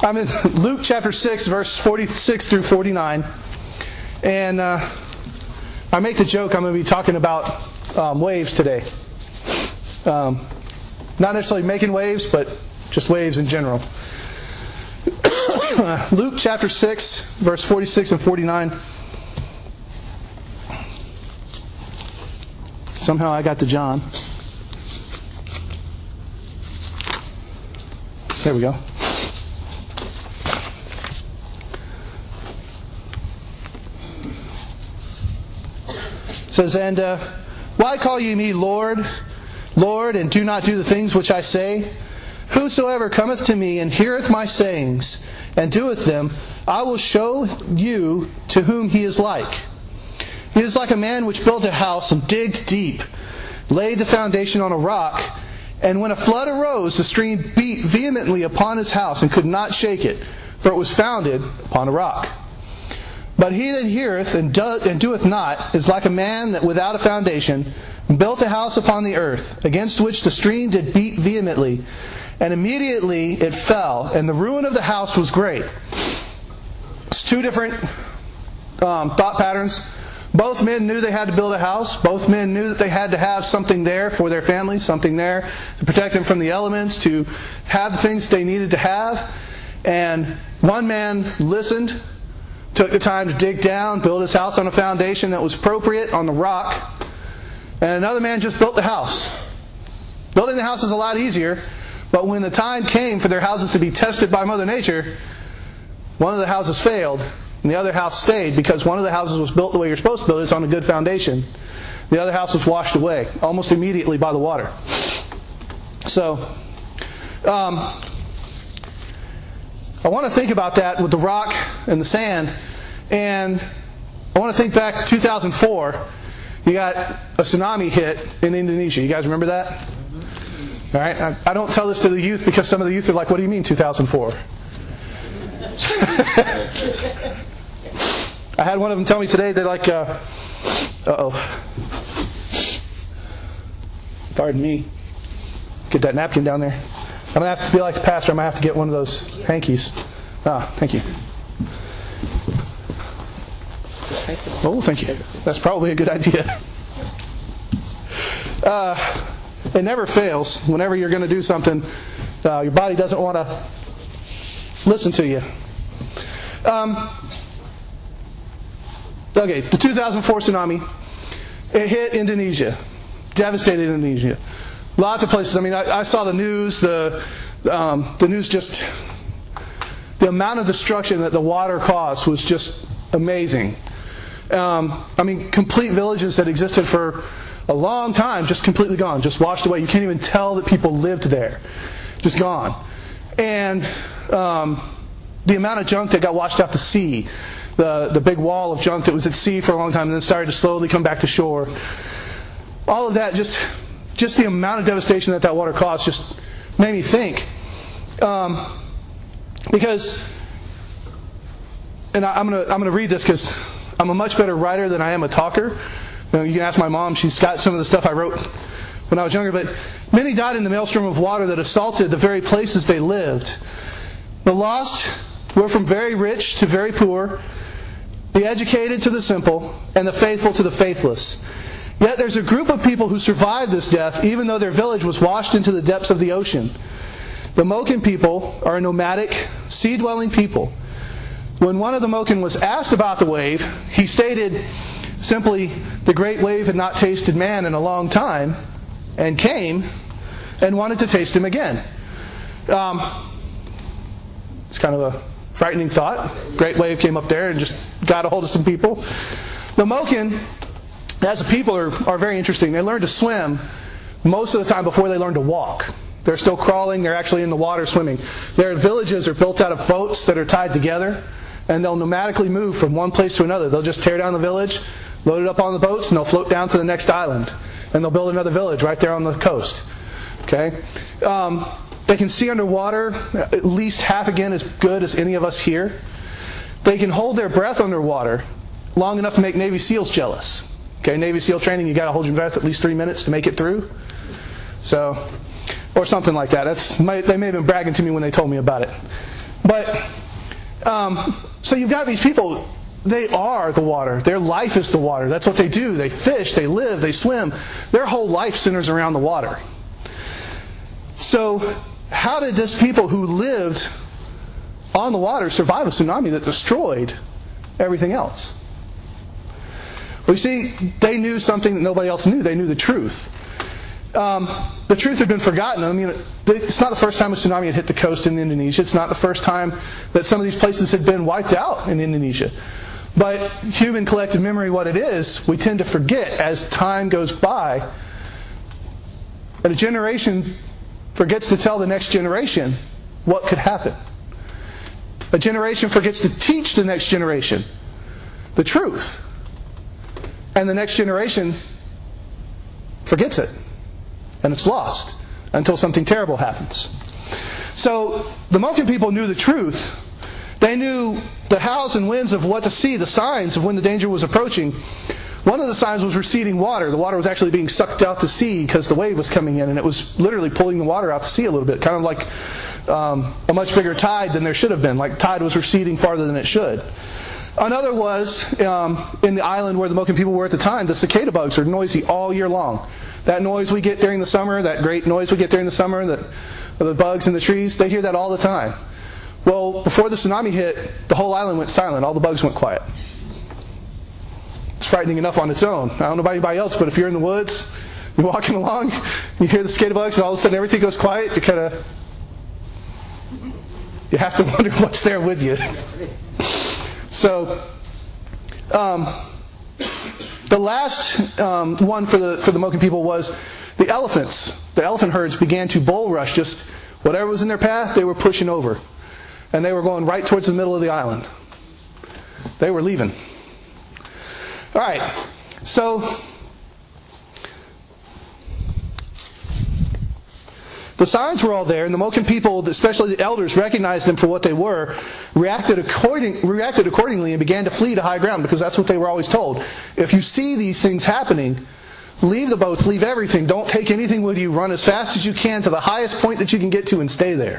I'm in Luke chapter 6, verse 46 through 49. And I make the joke I'm going to be talking about waves today. Not necessarily making waves, but just waves in general. Luke chapter 6, verse 46 and 49. Somehow I got to John. There we go. It says, and why call ye me Lord, Lord, and do not do the things which I say? Whosoever cometh to me and heareth my sayings, and doeth them, I will show you to whom he is like. He is like a man which built a house and digged deep, laid the foundation on a rock, and when a flood arose, the stream beat vehemently upon his house and could not shake it, for it was founded upon a rock. But he that heareth and doeth not is like a man that without a foundation built a house upon the earth, against which the stream did beat vehemently, and immediately it fell, and the ruin of the house was great. It's two different thought patterns. Both men knew they had to build a house. Both men knew that they had to have something there for their family, something there to protect them from the elements, to have the things they needed to have. And one man listened, took the time to dig down, build his house on a foundation that was appropriate on the rock. And another man just built the house. Building the house is a lot easier, but when the time came for their houses to be tested by Mother Nature, one of the houses failed, and the other house stayed because one of the houses was built the way you're supposed to build it. It's on a good foundation. The other house was washed away almost immediately by the water. So, I want to think about that with the rock and the sand, and I want to think back to 2004. You got a tsunami hit in Indonesia. You guys remember that? All right. I don't tell this to the youth because some of the youth are like, "What do you mean 2004?" I had one of them tell me today, they're like, pardon me. Get that napkin down there. I'm going to have to be like the pastor. I'm going to have to get one of those hankies. Thank you. Oh, thank you. That's probably a good idea. It never fails. Whenever you're going to do something, your body doesn't want to listen to you. Okay, the 2004 tsunami, it hit Indonesia. Devastated Indonesia. Lots of places. I mean, I saw the news. The news just... The amount of destruction that the water caused was just amazing. I mean, complete villages that existed for a long time, just completely gone, just washed away. You can't even tell that people lived there. Just gone. And the amount of junk that got washed out to sea, the big wall of junk that was at sea for a long time and then started to slowly come back to shore. All of that, just the amount of devastation that water caused just made me think. Because, and I'm gonna read this because I'm a much better writer than I am a talker. You can ask my mom; she's got some of the stuff I wrote when I was younger. But many died in the maelstrom of water that assaulted the very places they lived. The lost were from very rich to very poor, the educated to the simple, and the faithful to the faithless. Yet there's a group of people who survived this death, even though their village was washed into the depths of the ocean. The Moken people are a nomadic, sea-dwelling people. When one of the Moken was asked about the wave, he stated simply, the great wave had not tasted man in a long time, and came and wanted to taste him again. It's kind of a frightening thought. Great wave came up there and just got a hold of some people. The Moken, as a people, are very interesting. They learn to swim most of the time before they learn to walk. They're still crawling. They're actually in the water swimming. Their villages are built out of boats that are tied together, and they'll nomadically move from one place to another. They'll just tear down the village, load it up on the boats, and they'll float down to the next island. And they'll build another village right there on the coast. Okay? They can see underwater at least half again as good as any of us here. They can hold their breath underwater long enough to make Navy SEALs jealous. Okay, Navy SEAL training, you got to hold your breath at least 3 minutes to make it through. So, or something like that. They may have been bragging to me when they told me about it. But, so you've got these people, they are the water. Their life is the water. That's what they do. They fish, they live, they swim. Their whole life centers around the water. So, how did these people who lived on the water survive a tsunami that destroyed everything else? Well, you see, they knew something that nobody else knew. They knew the truth. The truth had been forgotten. I mean, it's not the first time a tsunami had hit the coast in Indonesia. It's not the first time that some of these places had been wiped out in Indonesia. But human collective memory, what it is, we tend to forget as time goes by. And a generation forgets to tell the next generation what could happen. A generation forgets to teach the next generation the truth. And the next generation forgets it. And it's lost until something terrible happens. So the Moken people knew the truth. They knew the hows and whens of what to see, the signs of when the danger was approaching. One of the signs was receding water. The water was actually being sucked out to sea because the wave was coming in, and it was literally pulling the water out to sea a little bit, kind of like a much bigger tide than there should have been. Like tide was receding farther than it should. Another was in the island where the Moken people were at the time. The cicada bugs are noisy all year long. That noise we get during the summer, that great noise we get during the summer, the bugs in the trees, they hear that all the time. Well, before the tsunami hit, the whole island went silent. All the bugs went quiet. It's frightening enough on its own. I don't know about anybody else, but if you're in the woods, you're walking along, you hear the cicada bugs, and all of a sudden everything goes quiet, you have to wonder what's there with you. So, the last one for the Moken people was the elephants. The elephant herds began to bull rush. Just whatever was in their path, they were pushing over. And they were going right towards the middle of the island. They were leaving. All right. So, the signs were all there, and the Moken people, especially the elders, recognized them for what they were, reacted accordingly, and began to flee to high ground, because that's what they were always told. If you see these things happening, leave the boats, leave everything, don't take anything with you, run as fast as you can to the highest point that you can get to and stay there.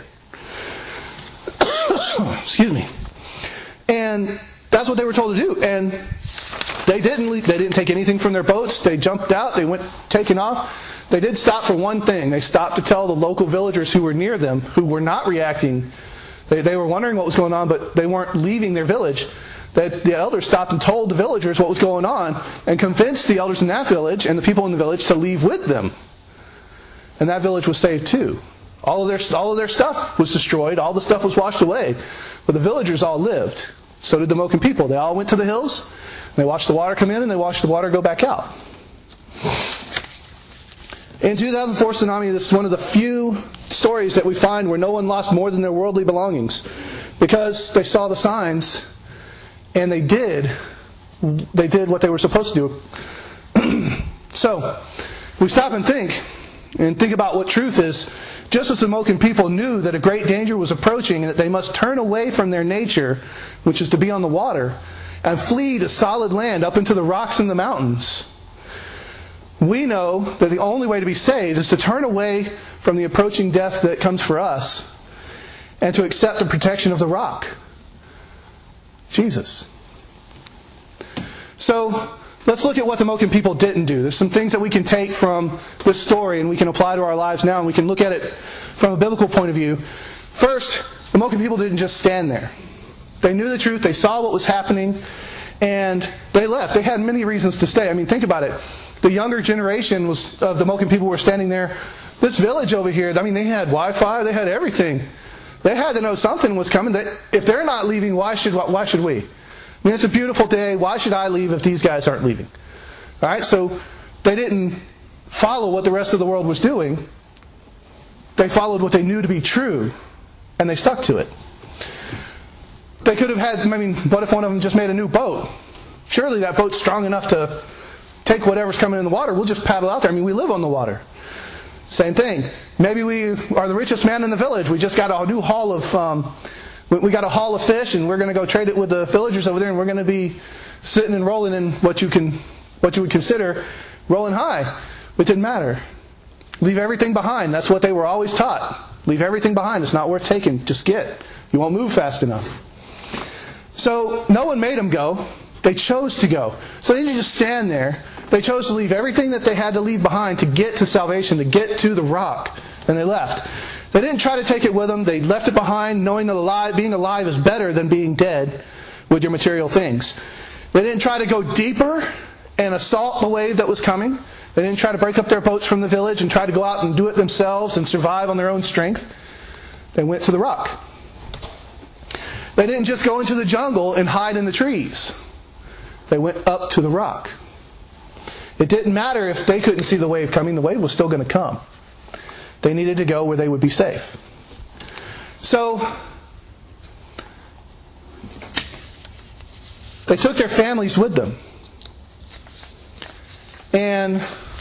Excuse me. And that's what they were told to do. And they didn't take anything from their boats. They jumped out, they went taking off. They did stop for one thing. They stopped to tell the local villagers who were near them, who were not reacting. They were wondering what was going on, but they weren't leaving their village. The elders stopped and told the villagers what was going on and convinced the elders in that village and the people in the village to leave with them. And that village was saved too. All of their stuff was destroyed. All the stuff was washed away. But the villagers all lived. So did the Moken people. They all went to the hills. They watched the water come in and they watched the water go back out. In 2004 tsunami, this is one of the few stories that we find where no one lost more than their worldly belongings, because they saw the signs and they did what they were supposed to do. So, we stop and think about what truth is. Just as the Moken people knew that a great danger was approaching and that they must turn away from their nature, which is to be on the water, and flee to solid land up into the rocks and the mountains, we know that the only way to be saved is to turn away from the approaching death that comes for us and to accept the protection of the rock, Jesus. So, let's look at what the Moken people didn't do. There's some things that we can take from this story and we can apply to our lives now, and we can look at it from a biblical point of view. First, the Moken people didn't just stand there. They knew the truth, they saw what was happening, and they left. They had many reasons to stay. I mean, think about it. The younger generation of the Moken people were standing there. This village over here, I mean, they had Wi-Fi, they had everything. They had to know something was coming. If they're not leaving, why should we? I mean, it's a beautiful day. Why should I leave if these guys aren't leaving? All right, so they didn't follow what the rest of the world was doing. They followed what they knew to be true, and they stuck to it. They could have had, what if one of them just made a new boat? Surely that boat's strong enough to take whatever's coming in the water. We'll just paddle out there. We live on the water. Same thing. Maybe we are the richest man in the village. We just got a new haul of we got a haul of fish, and we're going to go trade it with the villagers over there, and we're going to be sitting and rolling in what you would consider rolling high. It didn't matter. Leave everything behind. That's what they were always taught. Leave everything behind. It's not worth taking. Just get. You won't move fast enough. So no one made them go. They chose to go. So they didn't just stand there. They chose to leave everything that they had to leave behind to get to salvation, to get to the rock. And they left. They didn't try to take it with them. They left it behind, knowing that being alive is better than being dead with your material things. They didn't try to go deeper and assault the wave that was coming. They didn't try to break up their boats from the village and try to go out and do it themselves and survive on their own strength. They went to the rock. They didn't just go into the jungle and hide in the trees. They went up to the rock. It didn't matter if they couldn't see the wave coming. The wave was still going to come. They needed to go where they would be safe. So, they took their families with them. And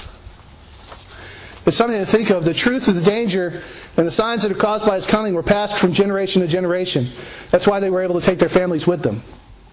it's something to think of. The truth of the danger and the signs that are caused by its coming were passed from generation to generation. That's why they were able to take their families with them.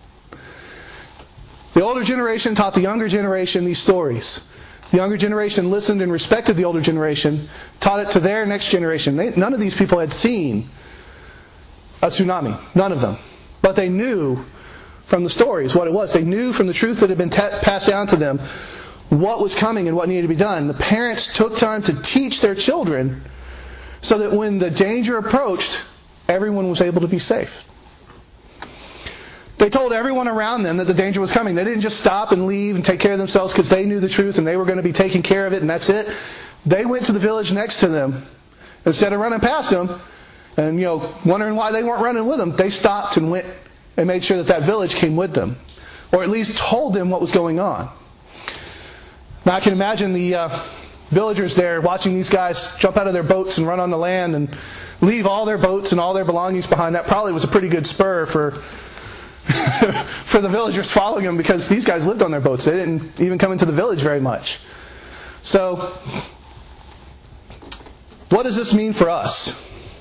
The older generation taught the younger generation these stories. The younger generation listened and respected the older generation, taught it to their next generation. None of these people had seen a tsunami. None of them. But they knew from the stories what it was. They knew from the truth that had been passed down to them what was coming and what needed to be done. The parents took time to teach their children so that when the danger approached, everyone was able to be safe. They told everyone around them that the danger was coming. They didn't just stop and leave and take care of themselves because they knew the truth and they were going to be taking care of it and that's it. They went to the village next to them. Instead of running past them and, wondering why they weren't running with them, they stopped and went and made sure that village came with them. Or at least told them what was going on. Now I can imagine the villagers there watching these guys jump out of their boats and run on the land and leave all their boats and all their belongings behind. That probably was a pretty good spur for the villagers following them because these guys lived on their boats. They didn't even come into the village very much. So, what does this mean for us?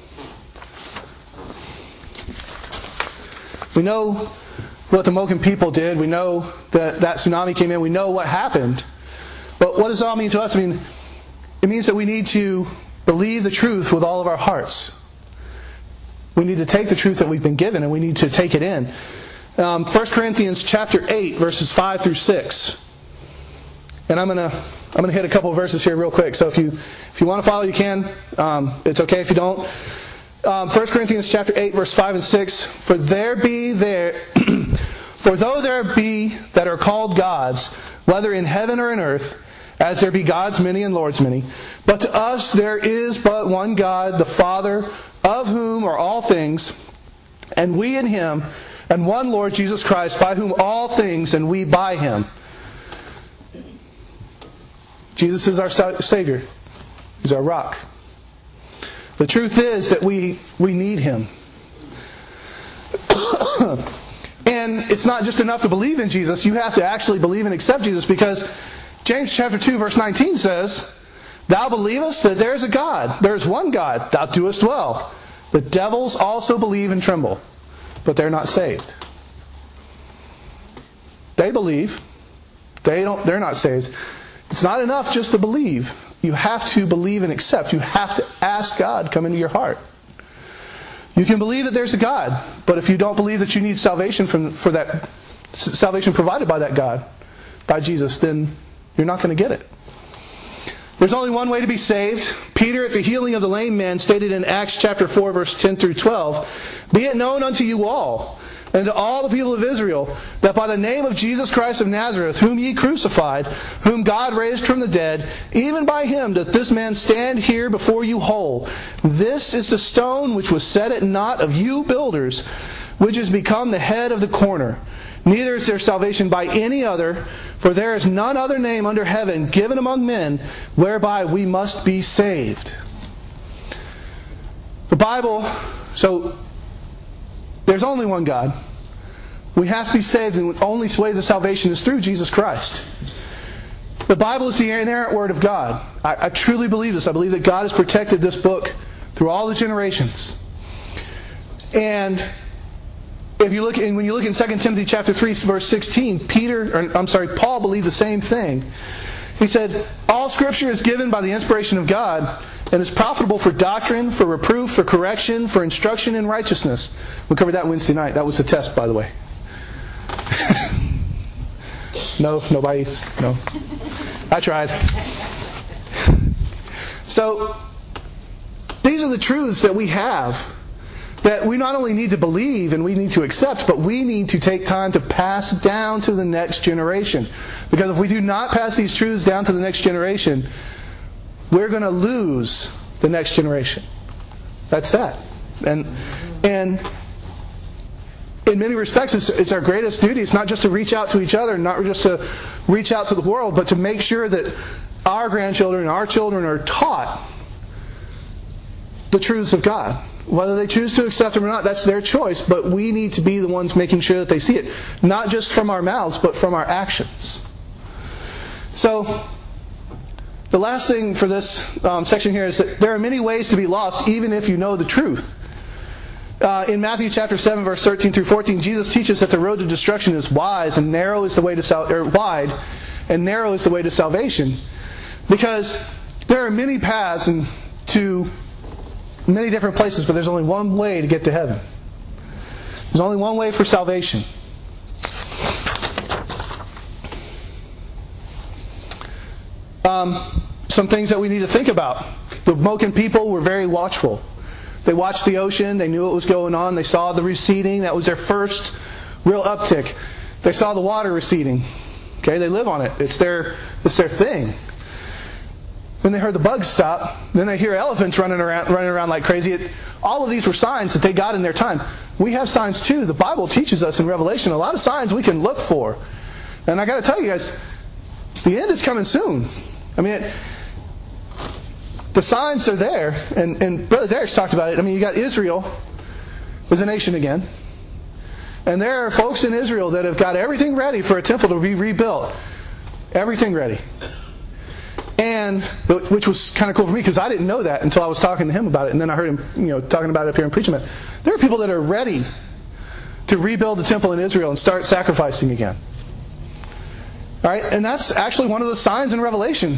We know what the Moken people did. We know that tsunami came in. We know what happened. But what does it all mean to us? I mean, it means that we need to believe the truth with all of our hearts. We need to take the truth that we've been given and we need to take it in. 1 Corinthians chapter 8, verses 5 through 6. And I'm gonna hit a couple of verses here real quick. So if you want to follow, you can. It's okay if you don't. 1 Corinthians chapter 8, verse 5 and 6. For though there be that are called gods, whether in heaven or in earth, as there be gods many and lords many, but to us there is but one God, the Father, of whom are all things, and we in Him, and one Lord Jesus Christ, by whom all things, and we by Him. Jesus is our Savior. He's our rock. The truth is that we need Him. And it's not just enough to believe in Jesus. You have to actually believe and accept Jesus because James chapter 2 verse 19 says, Thou believest that there is a God. There is one God. Thou doest well. The devils also believe and tremble, but they're not saved. They believe. They're not saved. It's not enough just to believe. You have to believe and accept. You have to ask God come into your heart. You can believe that there's a God, but if you don't believe that you need salvation for that salvation provided by that God, by Jesus, then you're not going to get it. There's only one way to be saved. Peter, at the healing of the lame man, stated in Acts chapter 4, verse 10 through 12, Be it known unto you all, and to all the people of Israel, that by the name of Jesus Christ of Nazareth, whom ye crucified, whom God raised from the dead, even by Him doth this man stand here before you whole. This is the stone which was set at naught of you builders, which is become the head of the corner. Neither is there salvation by any other, for there is none other name under heaven given among men, whereby we must be saved. The Bible, so there's only one God. We have to be saved, and the only way to salvation is through Jesus Christ. The Bible is the inerrant Word of God. I truly believe this. I believe that God has protected this book through all the generations. And when you look in 2 Timothy chapter 3, verse 16, Paul believed the same thing. He said, All Scripture is given by the inspiration of God and is profitable for doctrine, for reproof, for correction, for instruction in righteousness. We covered that Wednesday night. That was the test, by the way. No, nobody. No. I tried. So, these are the truths that we have that we not only need to believe and we need to accept, but we need to take time to pass down to the next generation. Because if we do not pass these truths down to the next generation, we're going to lose the next generation. That's that. And in many respects, it's our greatest duty. It's not just to reach out to each other, not just to reach out to the world, but to make sure that our grandchildren and our children are taught the truths of God. Whether they choose to accept them or not, that's their choice, but we need to be the ones making sure that they see it. Not just from our mouths, but from our actions. So, the last thing for this section here is that there are many ways to be lost, even if you know the truth. In Matthew chapter 7, verse 13 through 14, Jesus teaches that the road to destruction is wide, and narrow is the way to salvation. Because there are many paths to many different places, but there's only one way to get to heaven. There's only one way for salvation. Some things that we need to think about. The Moken people were very watchful. They watched the ocean. They knew what was going on. They saw the receding. That was their first real uptick. They saw the water receding. Okay, they live on it. It's their thing. Then they heard the bugs stop. Then they hear elephants running around like crazy. All of these were signs that they got in their time. We have signs too. The Bible teaches us in Revelation a lot of signs we can look for. And I got to tell you guys, the end is coming soon. I mean, the signs are there. And Brother Derek's talked about it. I mean, you got Israel as a nation again. And there are folks in Israel that have got everything ready for a temple to be rebuilt. Everything ready. And, which was kind of cool for me because I didn't know that until I was talking to him about it. And then I heard him, talking about it up here and preaching it. There are people that are ready to rebuild the temple in Israel and start sacrificing again. Alright? And that's actually one of the signs in Revelation.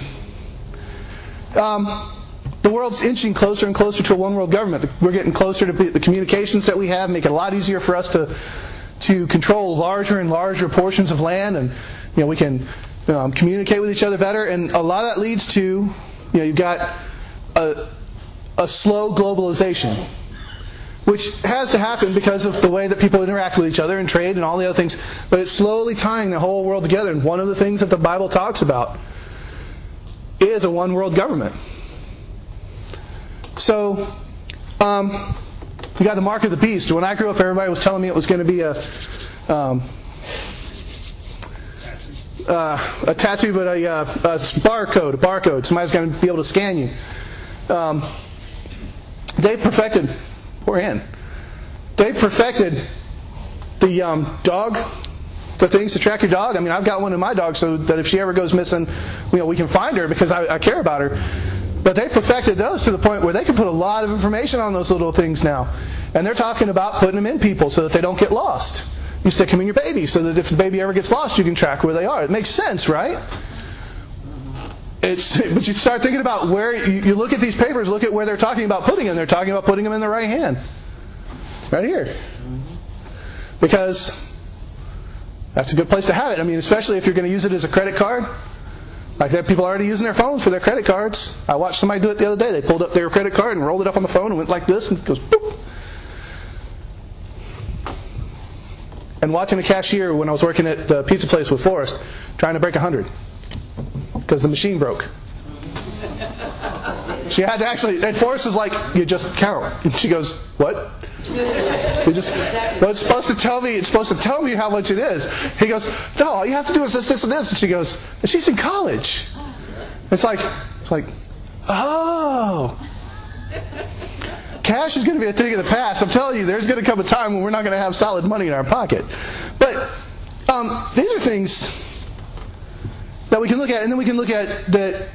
The world's inching closer and closer to a one world government. We're getting closer to the communications that we have, make it a lot easier for us to control larger and larger portions of land, and we can communicate with each other better. And a lot of that leads to you've got a slow globalization, which has to happen because of the way that people interact with each other and trade and all the other things. But it's slowly tying the whole world together. And one of the things that the Bible talks about is a one world government. So, we got the mark of the beast. When I grew up, everybody was telling me it was going to be a tattoo, but a barcode. Somebody's going to be able to scan you. They perfected the dog, the things to track your dog. I mean, I've got one in my dog so that if she ever goes missing, we can find her because I care about her. But they perfected those to the point where they can put a lot of information on those little things now. And they're talking about putting them in people so that they don't get lost. You stick them in your baby so that if the baby ever gets lost, you can track where they are. It makes sense, right? But you start thinking about where, you look at these papers, look at where they're talking about putting them. They're talking about putting them in the right hand. Right here. Because that's a good place to have it. I mean, especially if you're going to use it as a credit card. Like there are people already using their phones for their credit cards. I watched somebody do it the other day. They pulled up their credit card and rolled it up on the phone and went like this and it goes boop. And watching a cashier when I was working at the pizza place with Forrest, trying to break 100 because the machine broke. She had to and Forrest is like, you just count. And she goes, what? It's supposed to tell me how much it is. He goes, no, all you have to do is this, and this. And she goes, and she's in college. It's like, oh. Cash is going to be a thing of the past. I'm telling you, there's going to come a time when we're not going to have solid money in our pocket. But these are things that we can look at, and then we can look at that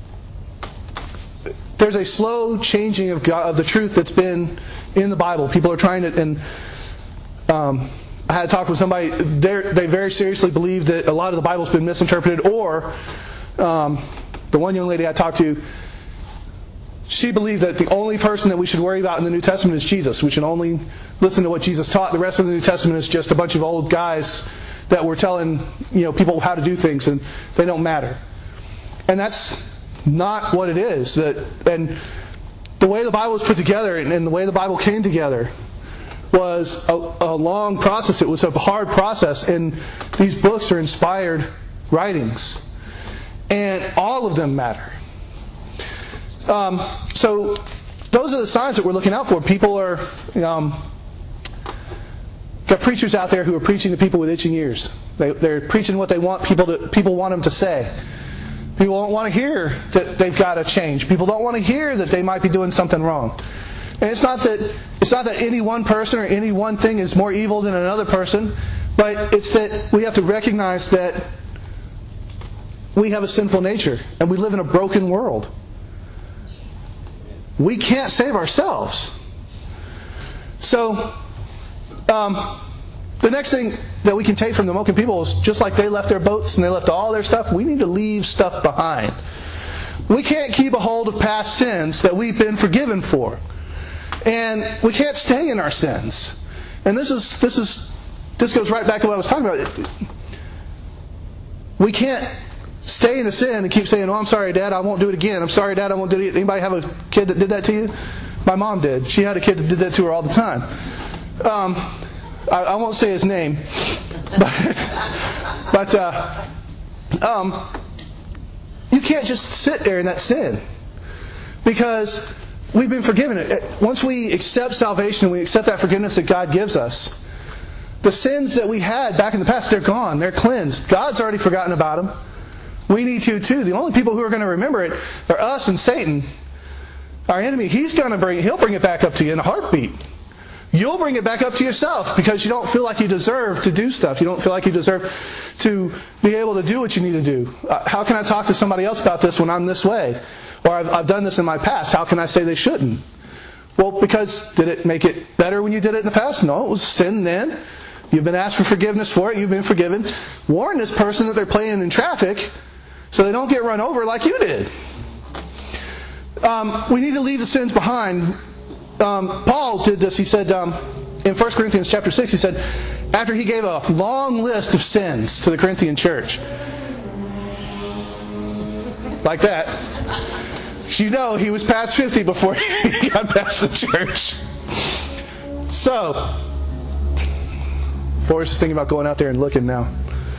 there's a slow changing of the truth that's been in the Bible. People are trying to, and I had a talk with somebody. They very seriously believe that a lot of the Bible's been misinterpreted. Or the one young lady I talked to, she believed that the only person that we should worry about in the New Testament is Jesus. We should only listen to what Jesus taught. The rest of the New Testament is just a bunch of old guys that were telling people how to do things, and they don't matter. And that's not what it is. And the way the Bible was put together and the way the Bible came together was a long process. It was a hard process, and these books are inspired writings. And all of them matter. So those are the signs that we're looking out for. People are, got preachers out there who are preaching to people with itching ears. They're preaching what they want people want them to say. People don't want to hear that they've got to change. People don't want to hear that they might be doing something wrong. And it's not that any one person or any one thing is more evil than another person, but it's that we have to recognize that we have a sinful nature and we live in a broken world. We can't save ourselves. So, the next thing that we can take from the Moken people is just like they left their boats and they left all their stuff, we need to leave stuff behind. We can't keep a hold of past sins that we've been forgiven for. And we can't stay in our sins. And this goes right back to what I was talking about. We can't stay in a sin and keep saying, "Oh, I'm sorry, Dad, I won't do it again. I'm sorry, Dad, I won't do it." Anybody have a kid that did that to you? My mom did. She had a kid that did that to her all the time. I won't say his name, but you can't just sit there in that sin because we've been forgiven. Once we accept salvation and we accept that forgiveness that God gives us, the sins that we had back in the past, they're gone. They're cleansed. God's already forgotten about them. We need to too. The only people who are going to remember it are us and Satan, our enemy. He'll bring it back up to you in a heartbeat. You'll bring it back up to yourself because you don't feel like you deserve to do stuff. You don't feel like you deserve to be able to do what you need to do. How can I talk to somebody else about this when I'm this way? Or I've done this in my past. How can I say they shouldn't? Well, because did it make it better when you did it in the past? No, it was sin then. You've been asked for forgiveness for it. You've been forgiven. Warn this person that they're playing in traffic so they don't get run over like you did. We need to leave the sins behind. Paul did this. He said in 1 Corinthians chapter 6, he said, after he gave a long list of sins to the Corinthian church, like that, he was past 50 before he got past the church. So, Forrest is thinking about going out there and looking now.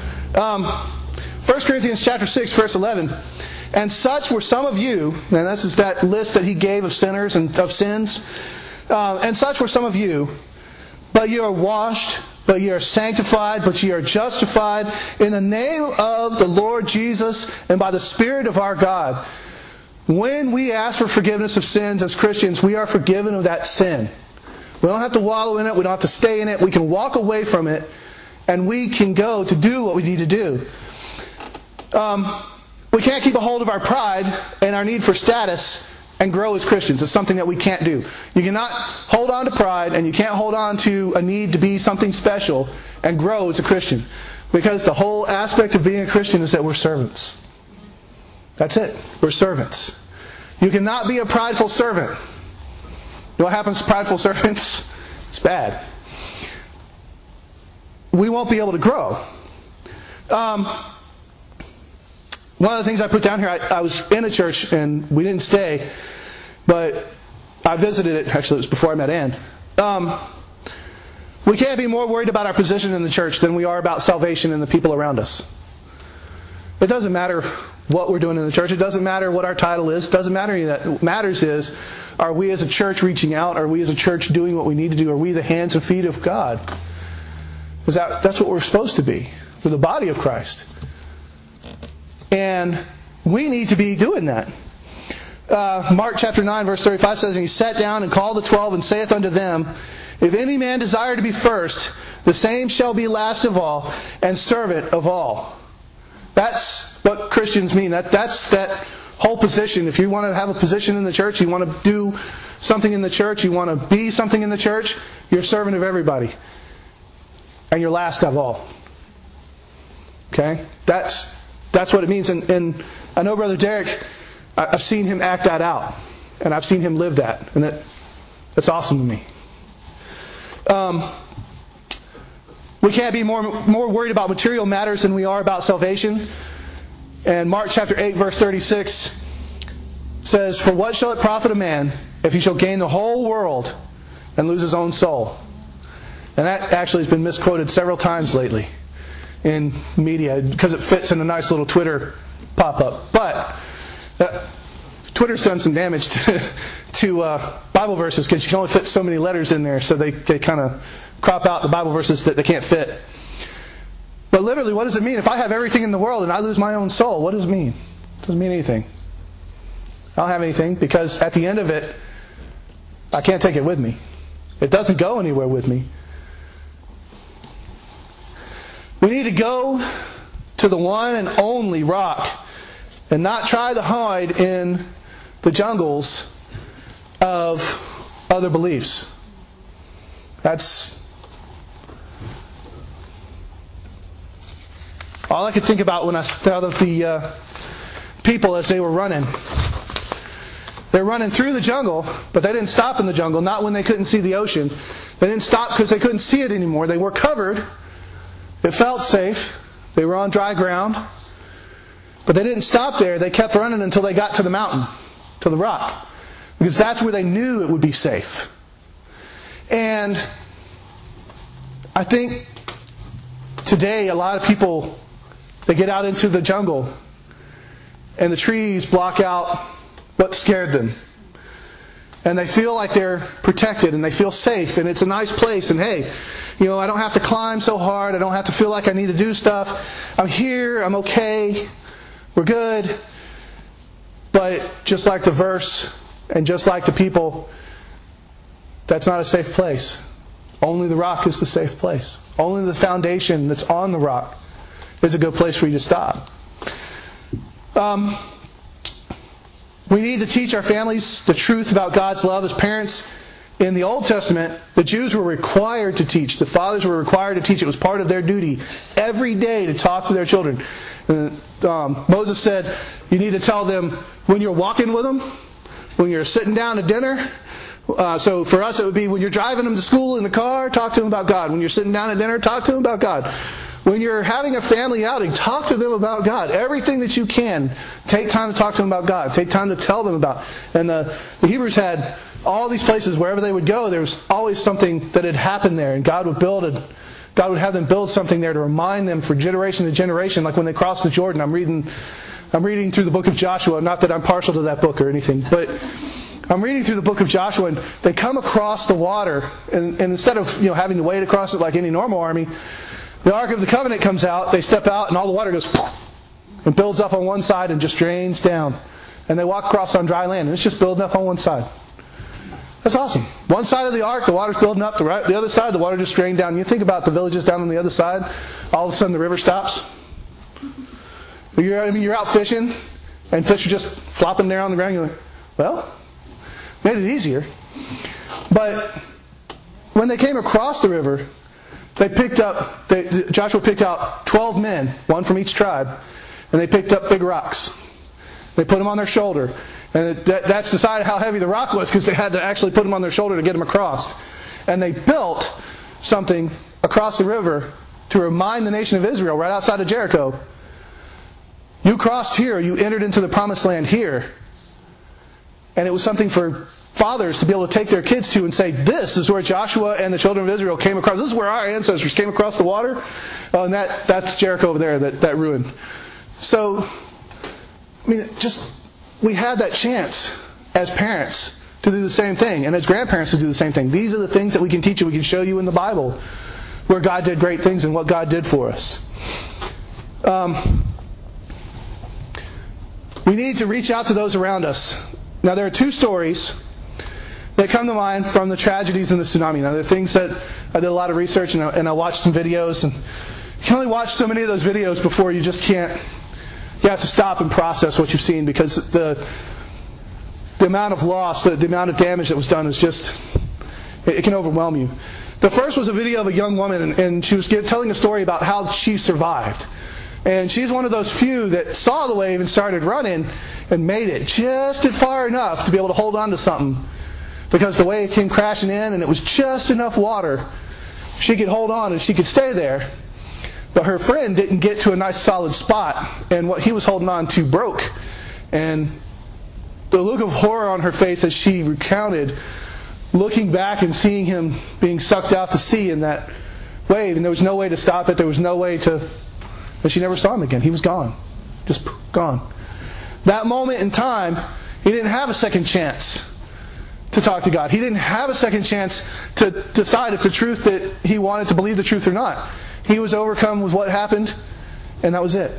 1 Corinthians chapter 6, verse 11. And such were some of you, and this is that list that he gave of sinners and of sins. And such were some of you, but you are washed, but you are sanctified, but you are justified in the name of the Lord Jesus and by the Spirit of our God. When we ask for forgiveness of sins as Christians, we are forgiven of that sin. We don't have to wallow in it. We don't have to stay in it. We can walk away from it, and we can go to do what we need to do. We can't keep a hold of our pride and our need for status and grow as Christians. It's something that we can't do. You cannot hold on to pride, and you can't hold on to a need to be something special and grow as a Christian. Because the whole aspect of being a Christian is that we're servants. That's it. We're servants. You cannot be a prideful servant. You know what happens to prideful servants? It's bad. We won't be able to grow. One of the things I put down here, I was in a church and we didn't stay, but I visited it. Actually, it was before I met Ann. We can't be more worried about our position in the church than we are about salvation and the people around us. It doesn't matter what we're doing in the church. It doesn't matter what our title is. It doesn't matter any of that. What matters is, are we as a church reaching out? Are we as a church doing what we need to do? Are we the hands and feet of God? Because that's what we're supposed to be. We're the body of Christ. And we need to be doing that. Mark chapter 9 verse 35 says, and he sat down and called the 12 and saith unto them, if any man desire to be first, the same shall be last of all and servant of all. That's what Christians mean. That's that whole position. If you want to have a position in the church, you want to do something in the church, you want to be something in the church, you're a servant of everybody. And you're last of all. Okay? That's what it means. And I know Brother Derek, I've seen him act that out. And I've seen him live that. And that's awesome to me. We can't be more worried about material matters than we are about salvation. And Mark chapter 8, verse 36 says, "For what shall it profit a man if he shall gain the whole world and lose his own soul?" And that actually has been misquoted several times lately in media because it fits in a nice little Twitter pop-up. But Twitter's done some damage to Bible verses because you can only fit so many letters in there, so they kind of crop out the Bible verses that they can't fit. But literally, what does it mean? If I have everything in the world and I lose my own soul, what does it mean? It doesn't mean anything. I don't have anything because at the end of it, I can't take it with me. It doesn't go anywhere with me. We need to go to the one and only rock and not try to hide in the jungles of other beliefs. That's all I could think about when I thought of the people as they were running. They're running through the jungle, but they didn't stop in the jungle, not when they couldn't see the ocean. They didn't stop because they couldn't see it anymore. They were covered. It felt safe. They were on dry ground. But they didn't stop there. They kept running until they got to the mountain, to the rock. Because that's where they knew it would be safe. And I think today a lot of people, they get out into the jungle and the trees block out what scared them. And they feel like they're protected and they feel safe and it's a nice place. And hey, I don't have to climb so hard. I don't have to feel like I need to do stuff. I'm here. I'm okay. We're good. But just like the verse and just like the people, that's not a safe place. Only the rock is the safe place. Only the foundation that's on the rock is a good place for you to stop. We need to teach our families the truth about God's love as parents. In the Old Testament, the Jews were required to teach. The fathers were required to teach. It was part of their duty every day to talk to their children. Moses said, you need to tell them when you're walking with them, when you're sitting down at dinner. So for us, it would be when you're driving them to school in the car, talk to them about God. When you're sitting down at dinner, talk to them about God. When you're having a family outing, talk to them about God. Everything that you can, take time to talk to them about God. Take time to tell them about. And the Hebrews had all these places, wherever they would go, there was always something that had happened there. And God would have them build something there to remind them for generation to generation. Like when they crossed the Jordan, I'm reading through the book of Joshua. Not that I'm partial to that book or anything, but I'm reading through the book of Joshua, and they come across the water, and instead of having to wade across it like any normal army, the Ark of the Covenant comes out, they step out, and all the water goes and builds up on one side and just drains down. And they walk across on dry land, and it's just building up on one side. That's awesome. One side of the Ark, the water's building up. The other side, the water just drained down. You think about the villages down on the other side, all of a sudden the river stops. You're out fishing, and fish are just flopping there on the ground. You're like, well, made it easier. But when they came across the river, Joshua picked out 12 men, one from each tribe, and they picked up big rocks. They put them on their shoulder. And that's decided how heavy the rock was because they had to actually put them on their shoulder to get them across. And they built something across the river to remind the nation of Israel right outside of Jericho. You crossed here, you entered into the promised land here. And it was something for fathers to be able to take their kids to and say, this is where Joshua and the children of Israel came across. This is where our ancestors came across the water. And that's Jericho over there, that ruin. So, we had that chance as parents to do the same thing, and as grandparents to do the same thing. These are the things that we can teach you, we can show you in the Bible, where God did great things and what God did for us. We need to reach out to those around us. Now, there are two stories that come to mind from the tragedies in the tsunami. Now, there are things that I did a lot of research and I watched some videos, and you can only watch so many of those videos before you just can't. You have to stop and process what you've seen because the amount of loss, the amount of damage that was done is just, it can overwhelm you. The first was a video of a young woman, and she was telling a story about how she survived. And she's one of those few that saw the wave and started running, and made it just far enough to be able to hold on to something. Because the wave came crashing in and it was just enough water. She could hold on and she could stay there. But her friend didn't get to a nice solid spot. And what he was holding on to broke. And the look of horror on her face as she recounted, looking back and seeing him being sucked out to sea in that wave. And there was no way to stop it. There was no way to... But she never saw him again. He was gone. Just gone. That moment in time, he didn't have a second chance to talk to God. He didn't have a second chance to decide if the truth that he wanted to believe the truth or not. He was overcome with what happened, and that was it.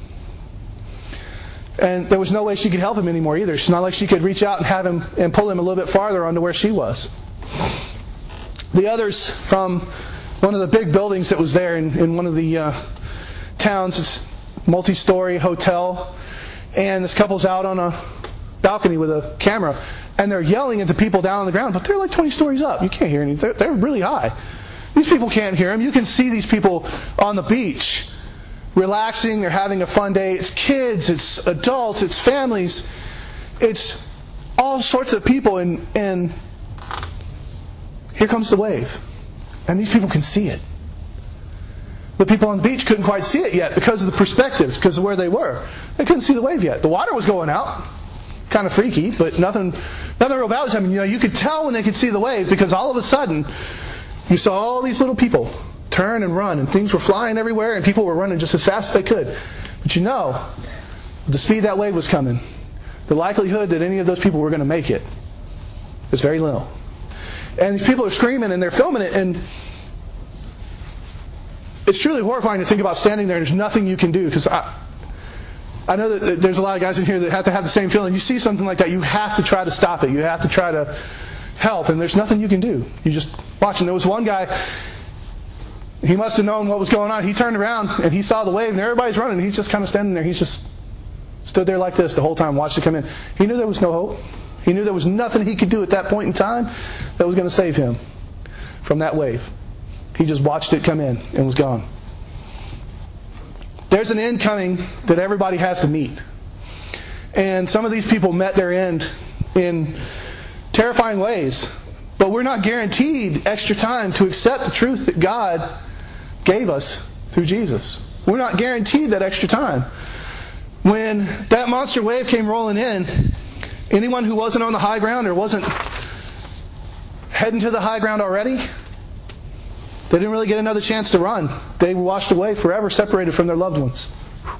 And there was no way she could help him anymore either. It's not like she could reach out and have him and pull him a little bit farther onto where she was. The others from one of the big buildings that was there in one of the towns, it's a multi-story hotel, and this couple's out on a balcony with a camera, and they're yelling at the people down on the ground, but they're like 20 stories up. You can't hear anything. They're really high. These people can't hear them. You can see these people on the beach, relaxing. They're having a fun day. It's kids, it's adults, it's families, it's all sorts of people, and here comes the wave. And these people can see it. The people on the beach couldn't quite see it yet because of the perspective, because of where they were. They couldn't see the wave yet. The water was going out. Kind of freaky, but nothing real bad was happening. You could tell when they could see the wave because all of a sudden you saw all these little people turn and run, and things were flying everywhere, and people were running just as fast as they could. But the speed that wave was coming, the likelihood that any of those people were going to make it was very low. And these people are screaming and they're filming it, and it's truly horrifying to think about standing there and there's nothing you can do. Because I know that there's a lot of guys in here that have to have the same feeling. You see something like that, you have to try to stop it. You have to try to help, and there's nothing you can do. You just watch. And there was one guy, he must have known what was going on. He turned around and he saw the wave and everybody's running. He's just kind of standing there. He's just stood there like this the whole time, watched it come in. He knew there was no hope. He knew there was nothing he could do at that point in time that was going to save him from that wave. He just watched it come in and was gone. There's an end coming that everybody has to meet. And some of these people met their end in terrifying ways. But we're not guaranteed extra time to accept the truth that God gave us through Jesus. We're not guaranteed that extra time. When that monster wave came rolling in, anyone who wasn't on the high ground or wasn't heading to the high ground already, they didn't really get another chance to run. They were washed away forever, separated from their loved ones.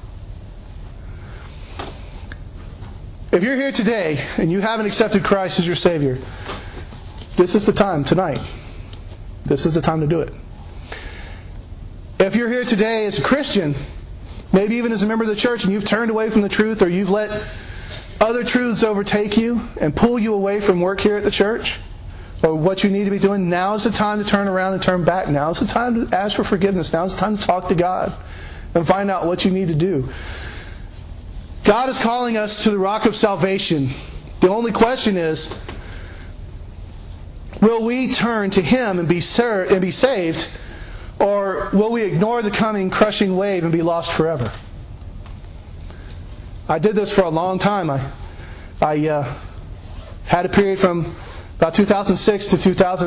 If you're here today and you haven't accepted Christ as your Savior, this is the time tonight. This is the time to do it. If you're here today as a Christian, maybe even as a member of the church, and you've turned away from the truth, or you've let other truths overtake you and pull you away from work here at the church, or what you need to be doing, now is the time to turn around and turn back. Now is the time to ask for forgiveness. Now is the time to talk to God and find out what you need to do. God is calling us to the rock of salvation. The only question is, will we turn to Him and be saved, or will we ignore the coming crushing wave and be lost forever? I did this for a long time. I had a period from about 2006 to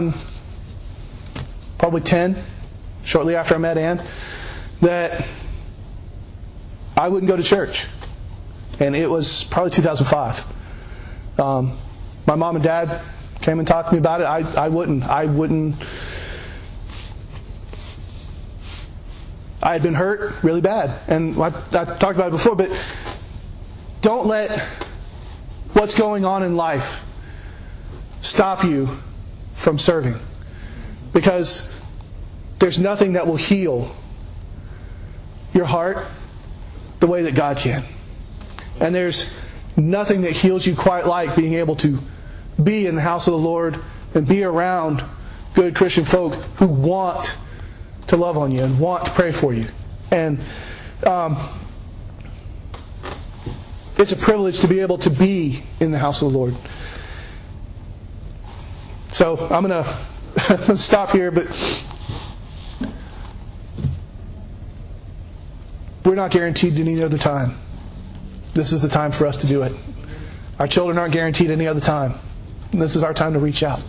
2010, shortly after I met Ann, that I wouldn't go to church. And it was probably 2005. My mom and dad came and talked to me about it. I wouldn't. I had been hurt really bad. And I talked about it before, but don't let what's going on in life stop you from serving. Because there's nothing that will heal your heart the way that God can. And there's nothing that heals you quite like being able to be in the house of the Lord and be around good Christian folk who want to love on you and want to pray for you. And it's a privilege to be able to be in the house of the Lord. So I'm going to stop here, but we're not guaranteed any other time. This is the time for us to do it. Our children aren't guaranteed any other time. And this is our time to reach out.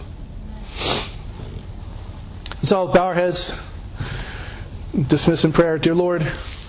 So bow our heads, dismiss in prayer. Dear Lord,